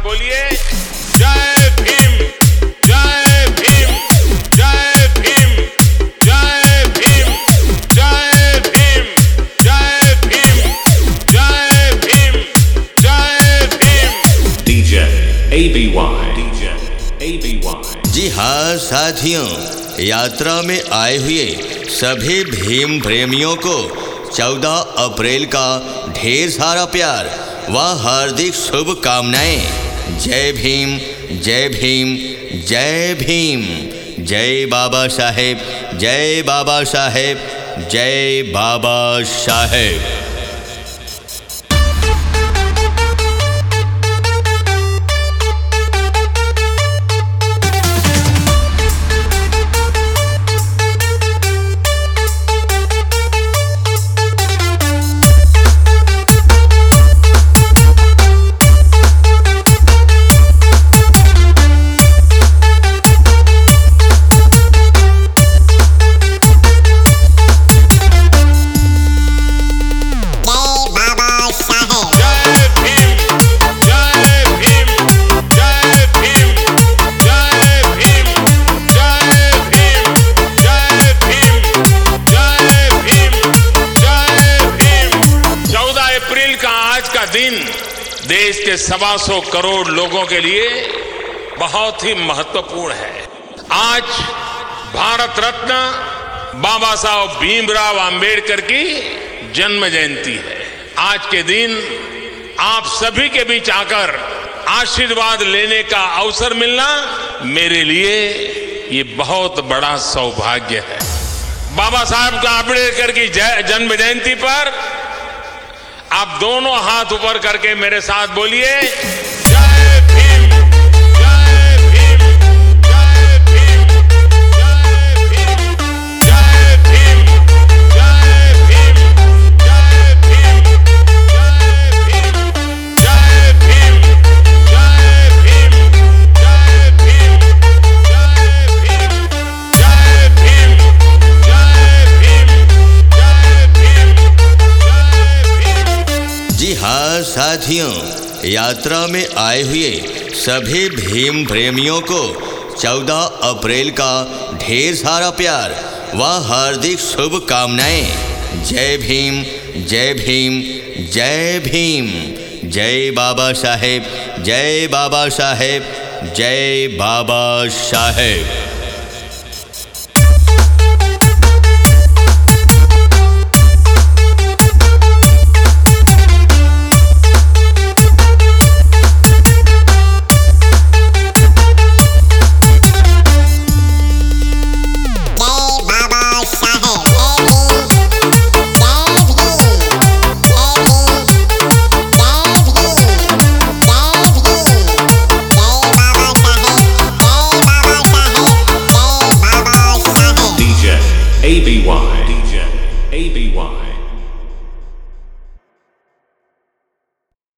बोलिए जय भीम, जय भीम, जय भीम, जय भीम, जय भीम, जय भीम, जय भीम, जय Bhim. DJ ABY, DJ ABY। जी हाँ साथियों, यात्रा में आए हुए सभी भीम प्रेमियों को 14 अप्रैल का ढेर सारा प्यार व हार्दिक शुभकामनाएं। जय भीम, जय भीम, जय भीम। जय बाबा साहेब, जय बाबा साहेब, जय बाबा साहेब। दिन देश के 125 करोड़ लोगों के लिए बहुत ही महत्वपूर्ण है। आज भारत रत्न बाबा साहब भीमराव अंबेडकर की जन्म जयंती है। आज के दिन आप सभी के बीच आकर आशीर्वाद लेने का अवसर मिलना मेरे लिए ये बहुत बड़ा सौभाग्य है। बाबा साहब अंबेडकर की जन्म जयंती पर आप दोनों हाथ ऊपर करके मेरे साथ बोलिए जय भीम, जय भीम, जय भीम, जय भीम, जय भीम, जय भीम, जय भीम, जय भीम, जय भीम, जय भीम, जय भीम, जय भीम, जय भीम, जय भीम। जी हाँ साथियों, यात्रा में आए हुए सभी भीम प्रेमियों को 14 अप्रैल का ढेर सारा प्यार व हार्दिक शुभकामनाएं। जय भीम, जय भीम, जय भीम। जय बाबा साहेब, जय बाबा साहेब, जय बाबा साहेब।